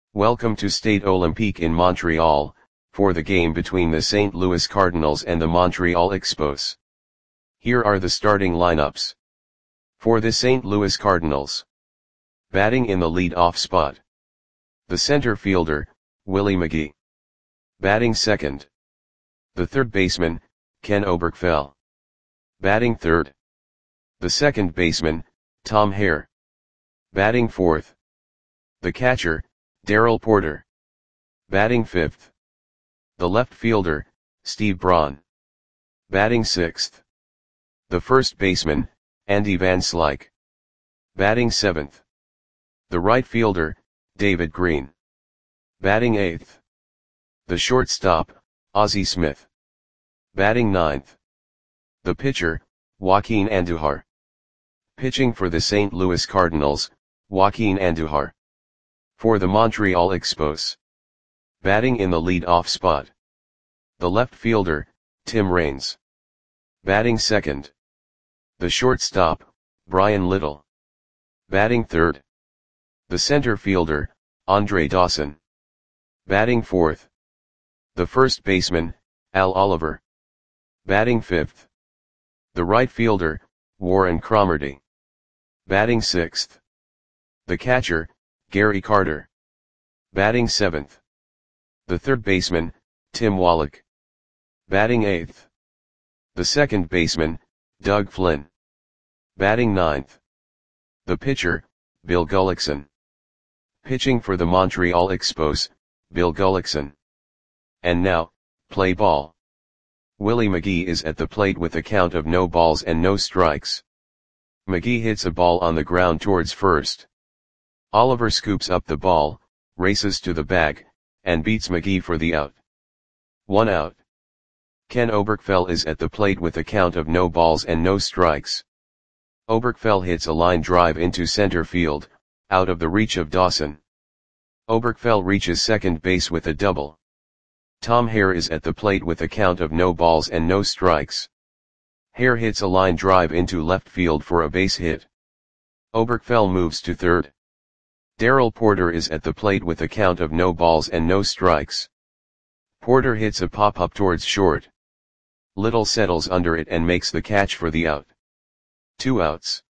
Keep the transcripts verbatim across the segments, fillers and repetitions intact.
Welcome to Stade Olympique in Montreal, for the game between the Saint Louis Cardinals and the Montreal Expos. Here are the starting lineups. For the Saint Louis Cardinals. Batting in the lead-off spot. The center fielder, Willie McGee. Batting second. The third baseman, Ken Oberkfell. Batting third. The second baseman, Tom Hare. Batting fourth. The catcher, Darrell Porter. Batting fifth. The left fielder, Steve Braun. Batting sixth. The first baseman, Andy Van Slyke. Batting seventh. The right fielder, David Green. Batting eighth. The shortstop, Ozzie Smith. Batting ninth. The pitcher, Joaquin Andujar. Pitching for the Saint Louis Cardinals, Joaquin Andujar. For the Montreal Expos. Batting in the lead-off spot. The left fielder, Tim Raines. Batting second. The shortstop, Brian Little. Batting third. The center fielder, Andre Dawson. Batting fourth. The first baseman, Al Oliver. Batting fifth. The right fielder, Warren Cromartie. Batting sixth. The catcher, Gary Carter. Batting seventh. The third baseman, Tim Wallach. Batting eighth. The second baseman, Doug Flynn. Batting ninth. The pitcher, Bill Gullickson. Pitching for the Montreal Expos, Bill Gullickson. And now, play ball. Willie McGee is at the plate with a count of no balls and no strikes. McGee hits a ball on the ground towards first. Oliver scoops up the ball, races to the bag, and beats McGee for the out. One out. Ken Oberkfell is at the plate with a count of no balls and no strikes. Oberkfell hits a line drive into center field, out of the reach of Dawson. Oberkfell reaches second base with a double. Tom Hare is at the plate with a count of no balls and no strikes. Hare hits a line drive into left field for a base hit. Oberkfell moves to third. Darrell Porter is at the plate with a count of no balls and no strikes. Porter hits a pop-up towards short. Little settles under it and makes the catch for the out. Two outs.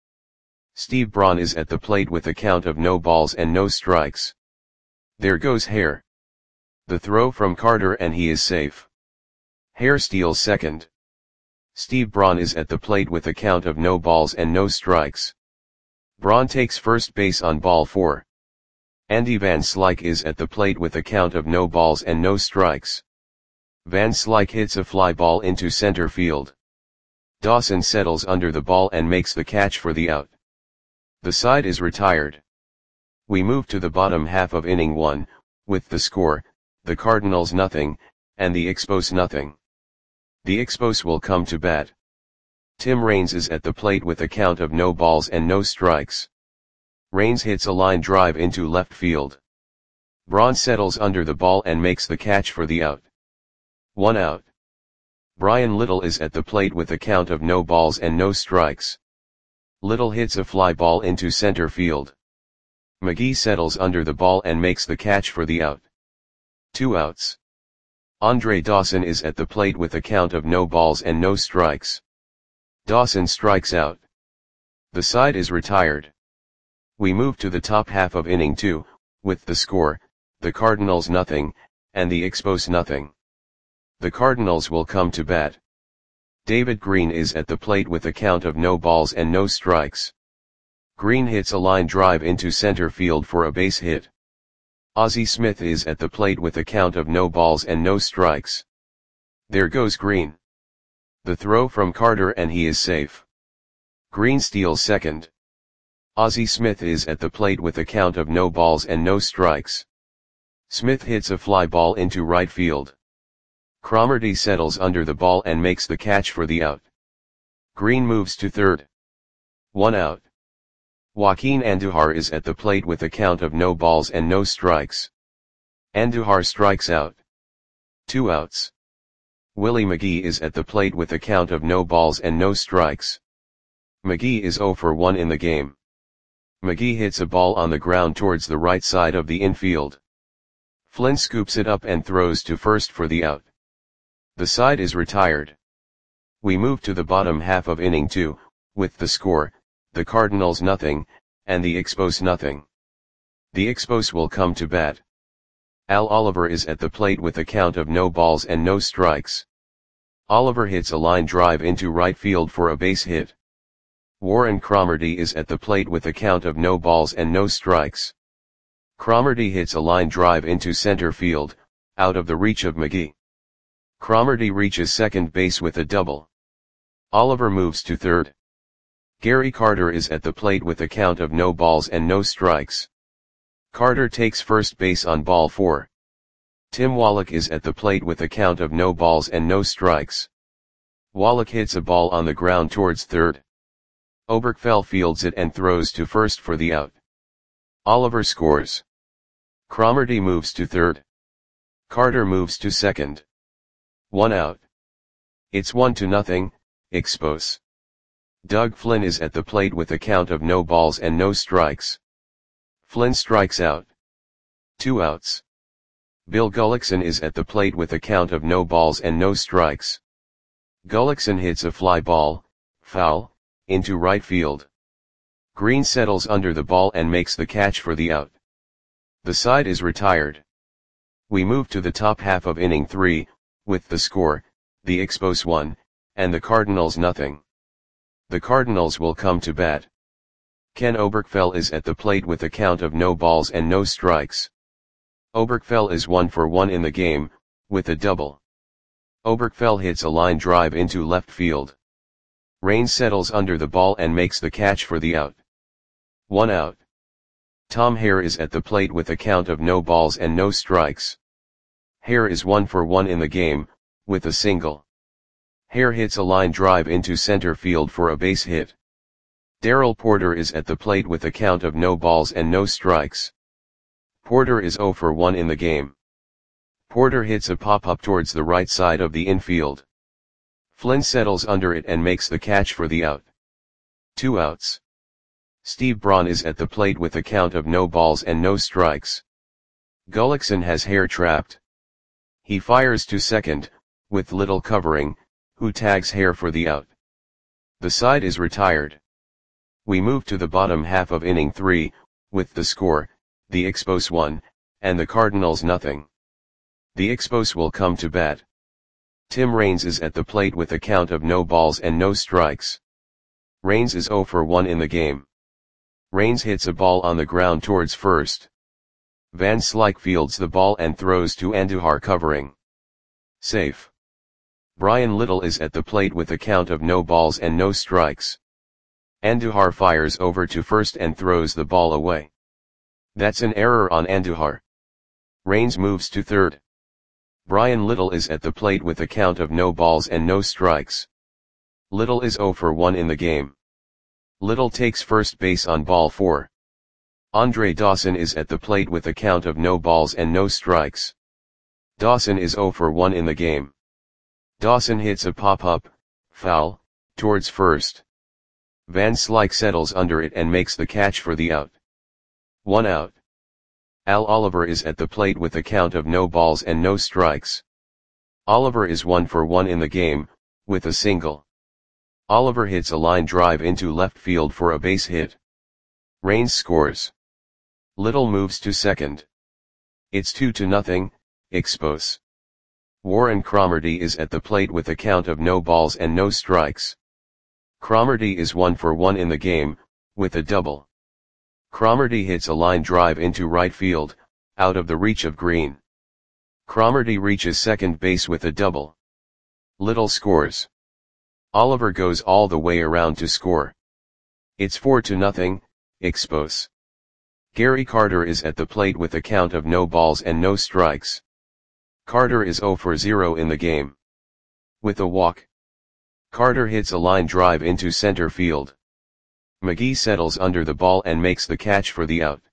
Steve Braun is at the plate with a count of no balls and no strikes. There goes Hare. The throw from Carter and he is safe. Hare steals second. Steve Braun is at the plate with a count of no balls and no strikes. Braun takes first base on ball four. Andy Van Slyke is at the plate with a count of no balls and no strikes. Van Slyke hits a fly ball into center field. Dawson settles under the ball and makes the catch for the out. The side is retired. We move to the bottom half of inning one, with the score, the Cardinals nothing, and the Expos nothing. The Expos will come to bat. Tim Raines is at the plate with a count of no balls and no strikes. Raines hits a line drive into left field. Braun settles under the ball and makes the catch for the out. One out. Brian Little is at the plate with a count of no balls and no strikes. Little hits a fly ball into center field. McGee settles under the ball and makes the catch for the out. Two outs. Andre Dawson is at the plate with a count of no balls and no strikes. Dawson strikes out. The side is retired. We move to the top half of inning two, with the score, the Cardinals nothing, and the Expos nothing. The Cardinals will come to bat. David Green is at the plate with a count of no balls and no strikes. Green hits a line drive into center field for a base hit. Ozzie Smith is at the plate with a count of no balls and no strikes. There goes Green. The throw from Carter and he is safe. Green steals second. Ozzie Smith is at the plate with a count of no balls and no strikes. Smith hits a fly ball into right field. Cromartie settles under the ball and makes the catch for the out. Green moves to third. One out. Joaquin Andujar is at the plate with a count of no balls and no strikes. Andujar strikes out. Two outs. Willie McGee is at the plate with a count of no balls and no strikes. McGee is zero for one in the game. McGee hits a ball on the ground towards the right side of the infield. Flynn scoops it up and throws to first for the out. The side is retired. We move to the bottom half of inning two, with the score, the Cardinals nothing, and the Expos nothing. The Expos will come to bat. Al Oliver is at the plate with a count of no balls and no strikes. Oliver hits a line drive into right field for a base hit. Warren Cromartie is at the plate with a count of no balls and no strikes. Cromartie hits a line drive into center field, out of the reach of McGee. Cromartie reaches second base with a double. Oliver moves to third. Gary Carter is at the plate with a count of no balls and no strikes. Carter takes first base on ball four. Tim Wallach is at the plate with a count of no balls and no strikes. Wallach hits a ball on the ground towards third. Oberkfell fields it and throws to first for the out. Oliver scores. Cromartie moves to third. Carter moves to second. One out. It's one to nothing, Expos. Doug Flynn is at the plate with a count of no balls and no strikes. Flynn strikes out. Two outs. Bill Gullickson is at the plate with a count of no balls and no strikes. Gullickson hits a fly ball, foul, into right field. Green settles under the ball and makes the catch for the out. The side is retired. We move to the top half of inning three, with the score, the Expos one, and the Cardinals nothing. The Cardinals will come to bat. Ken Oberkfell is at the plate with a count of no balls and no strikes. Oberkfell is one for one in the game, with a double. Oberkfell hits a line drive into left field. Raines settles under the ball and makes the catch for the out. One out. Tom Hare is at the plate with a count of no balls and no strikes. Hare is one for one in the game, with a single. Hare hits a line drive into center field for a base hit. Darrell Porter is at the plate with a count of no balls and no strikes. Porter is zero for one in the game. Porter hits a pop-up towards the right side of the infield. Flynn settles under it and makes the catch for the out. Two outs. Steve Braun is at the plate with a count of no balls and no strikes. Gullickson has Hare trapped. He fires to second, with Little covering, who tags Hare for the out. The side is retired. We move to the bottom half of inning three, with the score, the Expos one, and the Cardinals nothing. The Expos will come to bat. Tim Raines is at the plate with a count of no balls and no strikes. Raines is zero for one in the game. Raines hits a ball on the ground towards first. Van Slyke fields the ball and throws to Andujar covering. Safe. Brian Little is at the plate with a count of no balls and no strikes. Andujar fires over to first and throws the ball away. That's an error on Andujar. Raines moves to third. Brian Little is at the plate with a count of no balls and no strikes. Little is zero for one in the game. Little takes first base on ball four. Andre Dawson is at the plate with a count of no balls and no strikes. Dawson is zero for one in the game. Dawson hits a pop-up, foul, towards first. Van Slyke settles under it and makes the catch for the out. One out. Al Oliver is at the plate with a count of no balls and no strikes. Oliver is one for one in the game, with a single. Oliver hits a line drive into left field for a base hit. Raines scores. Little moves to second. It's two to nothing, Expos. Warren Cromartie is at the plate with a count of no balls and no strikes. Cromartie is one for one in the game, with a double. Cromartie hits a line drive into right field, out of the reach of Green. Cromartie reaches second base with a double. Little scores. Oliver goes all the way around to score. It's four to nothing, Expos. Gary Carter is at the plate with a count of no balls and no strikes. Carter is zero for zero in the game. With a walk. Carter hits a line drive into center field. McGee settles under the ball and makes the catch for the out.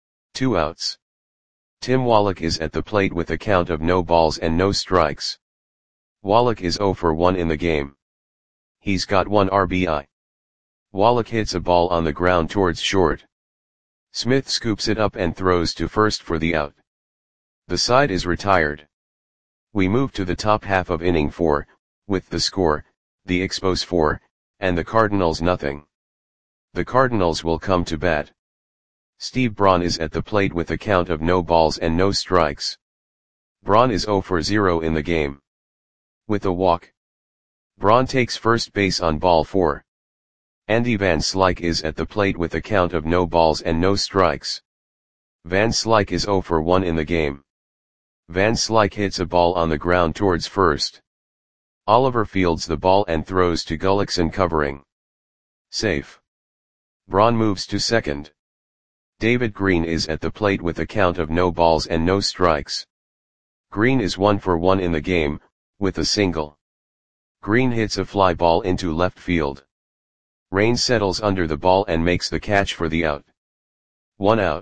Two outs. Tim Wallach is at the plate with a count of no balls and no strikes. Wallach is zero for one in the game. He's got one R B I. Wallach hits a ball on the ground towards short. Smith scoops it up and throws to first for the out. The side is retired. We move to the top half of inning four, with the score, the Expos four, and the Cardinals nothing. The Cardinals will come to bat. Steve Braun is at the plate with a count of no balls and no strikes. Braun is zero for zero in the game. With a walk, Braun takes first base on ball four. Andy Van Slyke is at the plate with a count of no balls and no strikes. Van Slyke is zero for one in the game. Van Slyke hits a ball on the ground towards first. Oliver fields the ball and throws to Gullickson covering. Safe. Braun moves to second. David Green is at the plate with a count of no balls and no strikes. Green is one for one in the game, with a single. Green hits a fly ball into left field. Raines settles under the ball and makes the catch for the out. One out.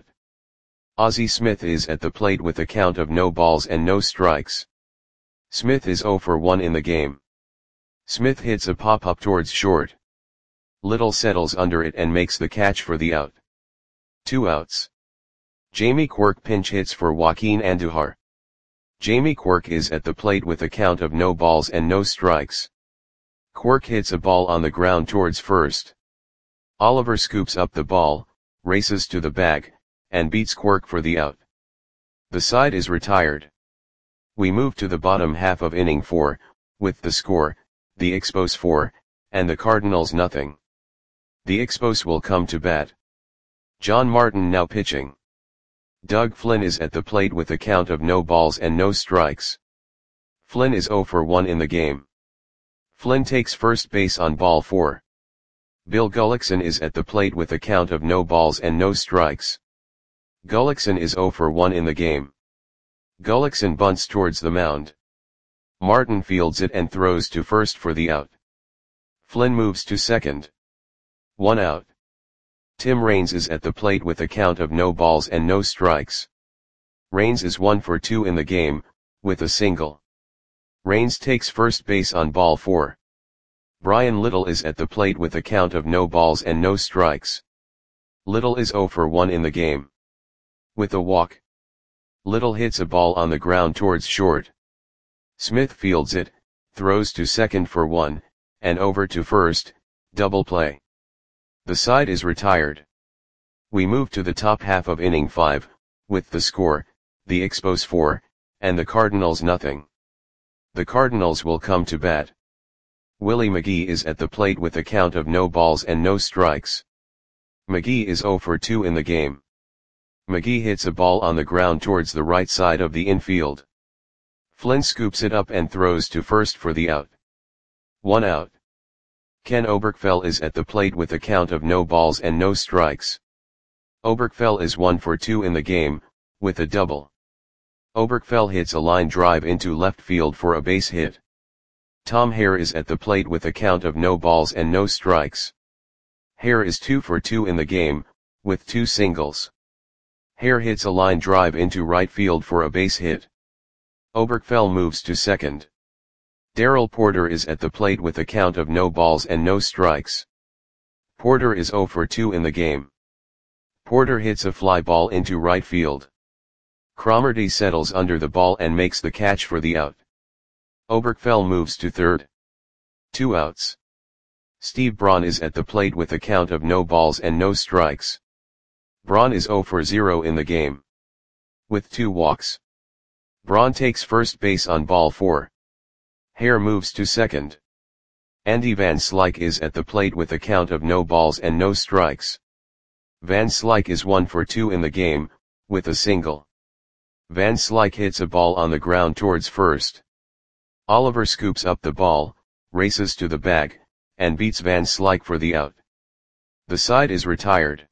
Ozzie Smith is at the plate with a count of no balls and no strikes. Smith is zero for one in the game. Smith hits a pop-up towards short. Little settles under it and makes the catch for the out. Two outs. Jamie Quirk pinch hits for Joaquin Andujar. Jamie Quirk is at the plate with a count of no balls and no strikes. Quirk hits a ball on the ground towards first. Oliver scoops up the ball, races to the bag, and beats Quirk for the out. The side is retired. We move to the bottom half of inning four, with the score, the Expos four, and the Cardinals nothing. The Expos will come to bat. John Martin now pitching. Doug Flynn is at the plate with a count of no balls and no strikes. Flynn is zero for one in the game. Flynn takes first base on ball four. Bill Gullickson is at the plate with a count of no balls and no strikes. Gullickson is zero for one in the game. Gullickson bunts towards the mound. Martin fields it and throws to first for the out. Flynn moves to second. One out. Tim Raines is at the plate with a count of no balls and no strikes. Raines is one for two in the game, with a single. Raines takes first base on ball four. Brian Little is at the plate with a count of no balls and no strikes. Little is zero for one in the game. With a walk, Little hits a ball on the ground towards short. Smith fields it, throws to second for one, and over to first, double play. The side is retired. We move to the top half of inning five, with the score, the Expos four, and the Cardinals nothing. The Cardinals will come to bat. Willie McGee is at the plate with a count of no balls and no strikes. McGee is zero for two in the game. McGee hits a ball on the ground towards the right side of the infield. Flynn scoops it up and throws to first for the out. One out. Ken Oberkfell is at the plate with a count of no balls and no strikes. Oberkfell is one for two in the game, with a double. Oberkfell hits a line drive into left field for a base hit. Tom Hare is at the plate with a count of no balls and no strikes. Hare is two for two in the game, with two singles. Hare hits a line drive into right field for a base hit. Oberkfell moves to second. Darrell Porter is at the plate with a count of no balls and no strikes. Porter is zero for two in the game. Porter hits a fly ball into right field. Cromartie settles under the ball and makes the catch for the out. Oberkfell moves to third. Two outs. Steve Braun is at the plate with a count of no balls and no strikes. Braun is zero for zero in the game. With two walks, Braun takes first base on ball four. Hare moves to second. Andy Van Slyke is at the plate with a count of no balls and no strikes. Van Slyke is one for two in the game, with a single. Van Slyke hits a ball on the ground towards first. Oliver scoops up the ball, races to the bag, and beats Van Slyke for the out. The side is retired.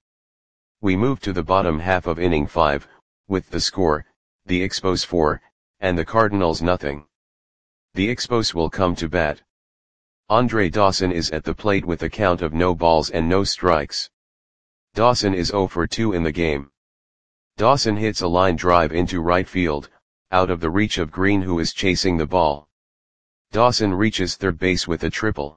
We move to the bottom half of inning five, with the score, the Expos four, and the Cardinals nothing. The Expos will come to bat. Andre Dawson is at the plate with a count of no balls and no strikes. Dawson is zero for two in the game. Dawson hits a line drive into right field, out of the reach of Green who is chasing the ball. Dawson reaches third base with a triple.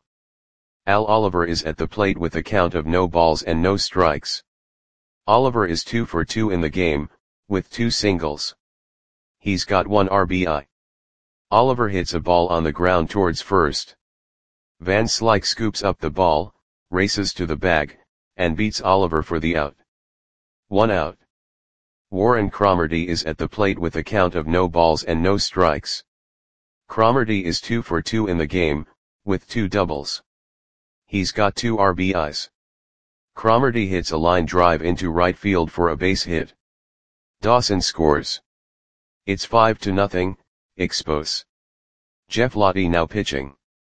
Al Oliver is at the plate with a count of no balls and no strikes. Oliver is two for two in the game, with two singles. He's got one R B I. Oliver hits a ball on the ground towards first. Van Slyke scoops up the ball, races to the bag, and beats Oliver for the out. One out. Warren Cromartie is at the plate with a count of no balls and no strikes. Cromartie is two for two in the game, with two doubles. He's got two R B Is. Cromartie hits a line drive into right field for a base hit. Dawson scores. It's five to nothing, Expos. Jeff Lottie now pitching.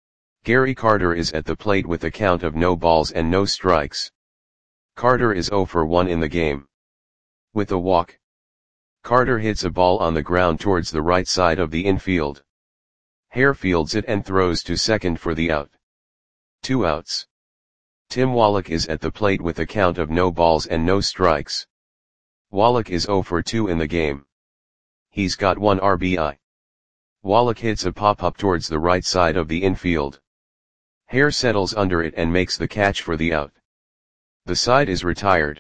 Gary Carter is at the plate with a count of no balls and no strikes. Carter is zero for one in the game. With a walk. Carter hits a ball on the ground towards the right side of the infield. Hare fields it and throws to second for the out. Two outs. Tim Wallach is at the plate with a count of no balls and no strikes. Wallach is zero for two in the game. He's got one R B I. Wallach hits a pop-up towards the right side of the infield. Hare settles under it and makes the catch for the out. The side is retired.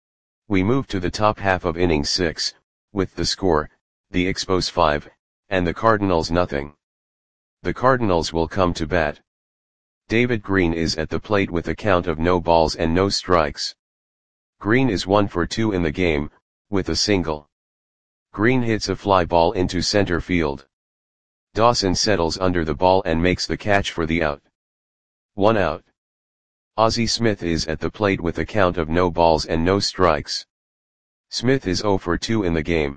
We move to the top half of inning six, with the score, the Expos five, and the Cardinals nothing. The Cardinals will come to bat. David Green is at the plate with a count of no balls and no strikes. Green is one for two in the game, with a single. Green hits a fly ball into center field. Dawson settles under the ball and makes the catch for the out. One out. Ozzie Smith is at the plate with a count of no balls and no strikes. Smith is zero for two in the game.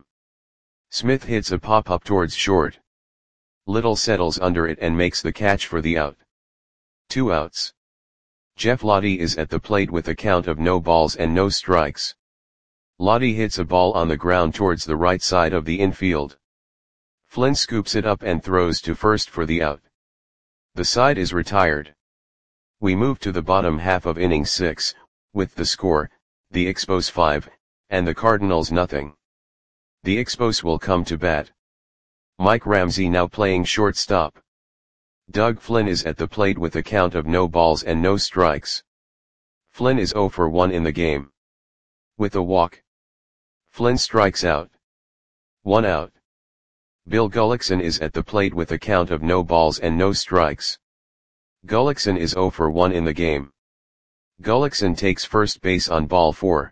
Smith hits a pop-up towards short. Little settles under it and makes the catch for the out. Two outs. Jeff Lottie is at the plate with a count of no balls and no strikes. Lottie hits a ball on the ground towards the right side of the infield. Flynn scoops it up and throws to first for the out. The side is retired. We move to the bottom half of inning six, with the score, the Expos five, and the Cardinals nothing. The Expos will come to bat. Mike Ramsey now playing shortstop. Doug Flynn is at the plate with a count of no balls and no strikes. Flynn is zero for one in the game. With a walk. Flynn strikes out. One out. Bill Gullickson is at the plate with a count of no balls and no strikes. Gullickson is zero for one in the game. Gullickson takes first base on ball four.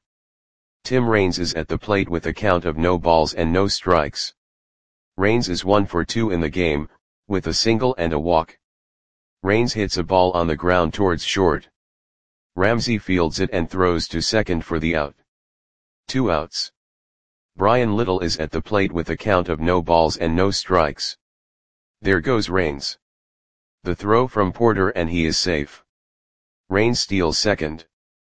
Tim Raines is at the plate with a count of no balls and no strikes. Raines is one for two in the game, with a single and a walk. Raines hits a ball on the ground towards short. Ramsey fields it and throws to second for the out. Two outs. Brian Little is at the plate with a count of no balls and no strikes. There goes Raines. The throw from Porter and he is safe. Raines steals second.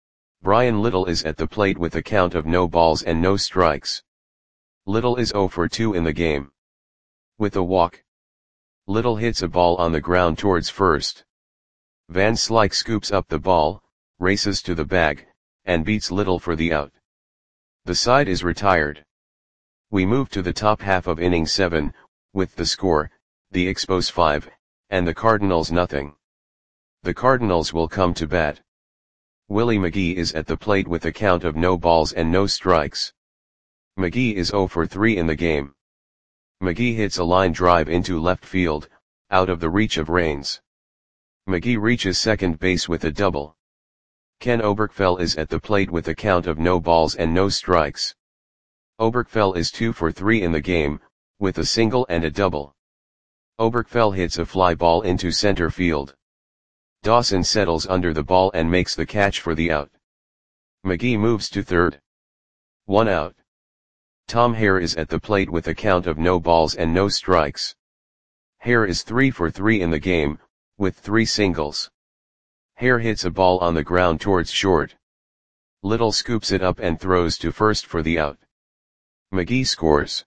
Brian Little is at the plate with a count of no balls and no strikes. Little is zero for two in the game. With a walk. Little hits a ball on the ground towards first. Van Slyke scoops up the ball, races to the bag, and beats Little for the out. The side is retired. We move to the top half of inning seven, with the score, the Expos five, and the Cardinals nothing. The Cardinals will come to bat. Willie McGee is at the plate with a count of no balls and no strikes. McGee is zero for three in the game. McGee hits a line drive into left field, out of the reach of Raines. McGee reaches second base with a double. Ken Oberkfell is at the plate with a count of no balls and no strikes. Oberkfell is two for three in the game, with a single and a double. Oberkfell hits a fly ball into center field. Dawson settles under the ball and makes the catch for the out. McGee moves to third. One out. Tom Hare is at the plate with a count of no balls and no strikes. Hare is three for three in the game, with three singles. Hare hits a ball on the ground towards short. Little scoops it up and throws to first for the out. McGee scores.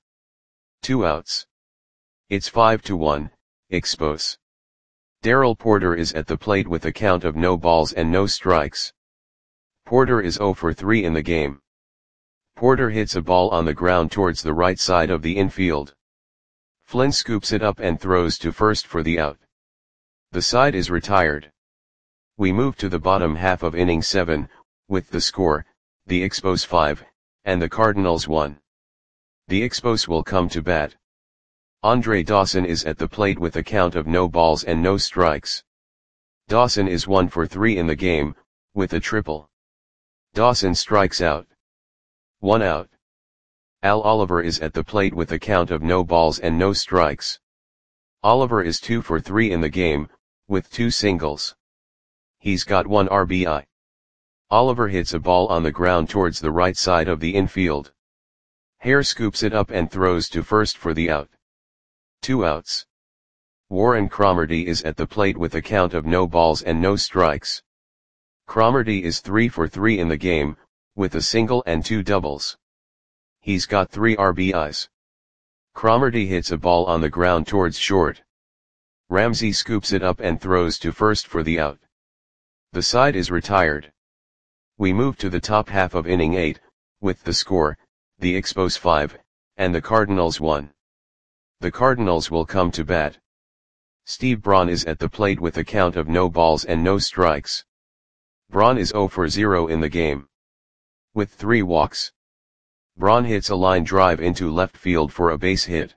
Two outs. It's five to one, Expos. Darrell Porter is at the plate with a count of no balls and no strikes. Porter is zero for three in the game. Porter hits a ball on the ground towards the right side of the infield. Flynn scoops it up and throws to first for the out. The side is retired. We move to the bottom half of inning seven, with the score, the Expos five, and the Cardinals one. The Expos will come to bat. Andre Dawson is at the plate with a count of no balls and no strikes. Dawson is one for three in the game, with a triple. Dawson strikes out. One out. Al Oliver is at the plate with a count of no balls and no strikes. Oliver is two for three in the game, with two singles. He's got one R B I. Oliver hits a ball on the ground towards the right side of the infield. Hare scoops it up and throws to first for the out. Two outs. Warren Cromartie is at the plate with a count of no balls and no strikes. Cromartie is three for three in the game, with a single and two doubles. He's got three R B Is. Cromartie hits a ball on the ground towards short. Ramsey scoops it up and throws to first for the out. The side is retired. We move to the top half of inning eight, with the score, the Expos five, and the Cardinals one. The Cardinals will come to bat. Steve Braun is at the plate with a count of no balls and no strikes. Braun is zero for zero in the game. With three walks. Braun hits a line drive into left field for a base hit.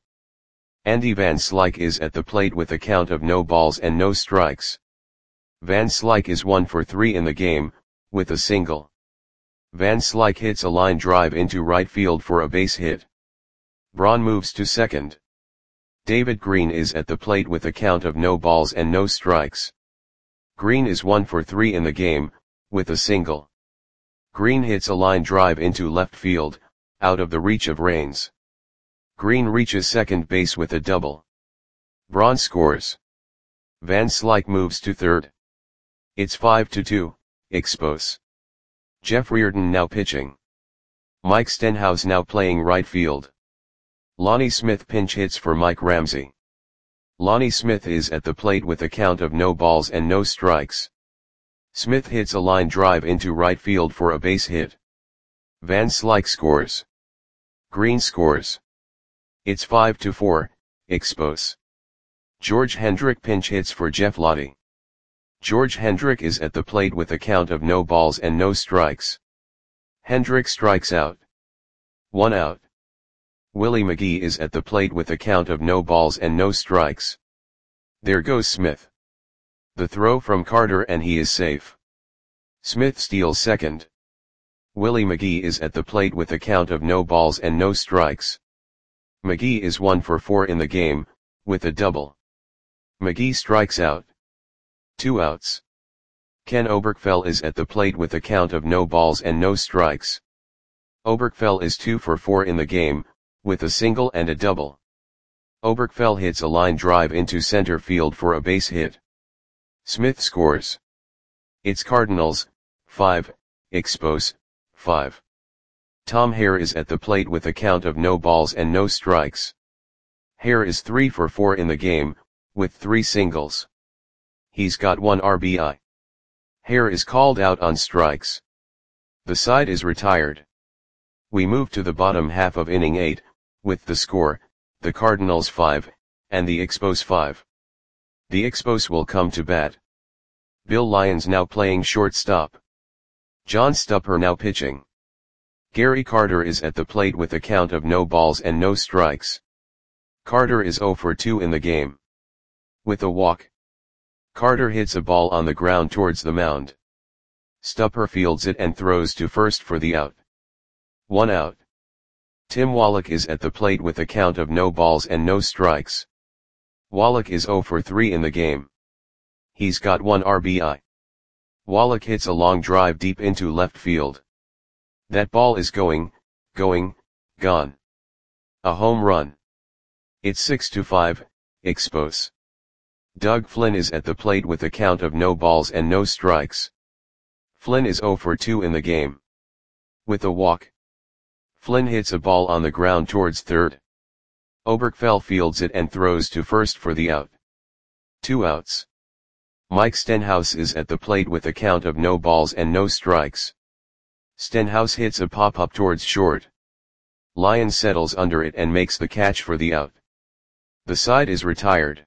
Andy Van Slyke is at the plate with a count of no balls and no strikes. Van Slyke is one for three in the game, with a single. Van Slyke hits a line drive into right field for a base hit. Braun moves to second. David Green is at the plate with a count of no balls and no strikes. Green is one for three in the game, with a single. Green hits a line drive into left field, out of the reach of Raines. Green reaches second base with a double. Braun scores. Van Slyke moves to third. It's five to two, Expos. Jeff Reardon now pitching. Mike Stenhouse now playing right field. Lonnie Smith pinch hits for Mike Ramsey. Lonnie Smith is at the plate with a count of no balls and no strikes. Smith hits a line drive into right field for a base hit. Van Slyke scores. Green scores. It's five to four, Expos. George Hendrick pinch hits for Jeff Lottie. George Hendrick is at the plate with a count of no balls and no strikes. Hendrick strikes out. One out. Willie McGee is at the plate with a count of no balls and no strikes. There goes Smith. The throw from Carter and he is safe. Smith steals second. Willie McGee is at the plate with a count of no balls and no strikes. McGee is one for four in the game, with a double. McGee strikes out. Two outs. Ken Oberkfell is at the plate with a count of no balls and no strikes. Oberkfell is two for four in the game, with a single and a double. Oberkfell hits a line drive into center field for a base hit. Smith scores. It's Cardinals, five, Expos, five. Tom Hare is at the plate with a count of no balls and no strikes. Hare is three for four in the game, with three singles. He's got one R B I. Hare is called out on strikes. The side is retired. We move to the bottom half of inning eight, with the score, the Cardinals five, and the Expos five. The Expos will come to bat. Bill Lyons now playing shortstop. John Stupper now pitching. Gary Carter is at the plate with a count of no balls and no strikes. Carter is zero for two in the game. With a walk. Carter hits a ball on the ground towards the mound. Stupper fields it and throws to first for the out. One out. Tim Wallach is at the plate with a count of no balls and no strikes. Wallach is zero for three in the game. He's got one R B I. Wallach hits a long drive deep into left field. That ball is going, going, gone. A home run. It's six to five, Expos. Doug Flynn is at the plate with a count of no balls and no strikes. Flynn is zero for two in the game. With a walk. Flynn hits a ball on the ground towards third. Oberkfell fields it and throws to first for the out. Two outs. Mike Stenhouse is at the plate with a count of no balls and no strikes. Stenhouse hits a pop-up towards short. Lyons settles under it and makes the catch for the out. The side is retired.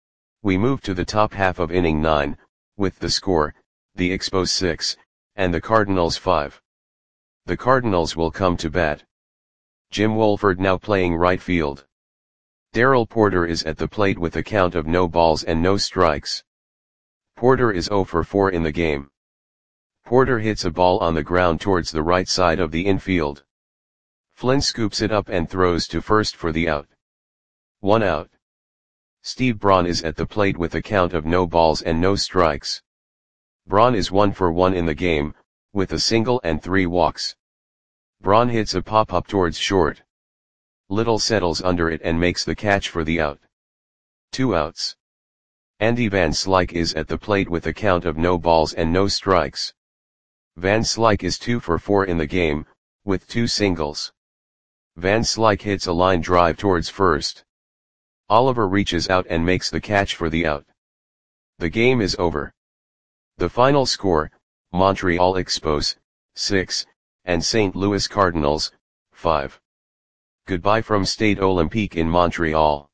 We move to the top half of inning nine, with the score, the Expos six, and the Cardinals five. The Cardinals will come to bat. Jim Wolford now playing right field. Daryl Porter is at the plate with a count of no balls and no strikes. Porter is zero for four in the game. Porter hits a ball on the ground towards the right side of the infield. Flynn scoops it up and throws to first for the out. One out. Steve Braun is at the plate with a count of no balls and no strikes. Braun is one for one in the game, with a single and three walks. Braun hits a pop-up towards short. Little settles under it and makes the catch for the out. Two outs. Andy Van Slyke is at the plate with a count of no balls and no strikes. Van Slyke is two for four in the game, with two singles. Van Slyke hits a line drive towards first. Oliver reaches out and makes the catch for the out. The game is over. The final score, Montreal Expos, six, and Saint Louis Cardinals, five. Goodbye from Stade Olympique in Montreal.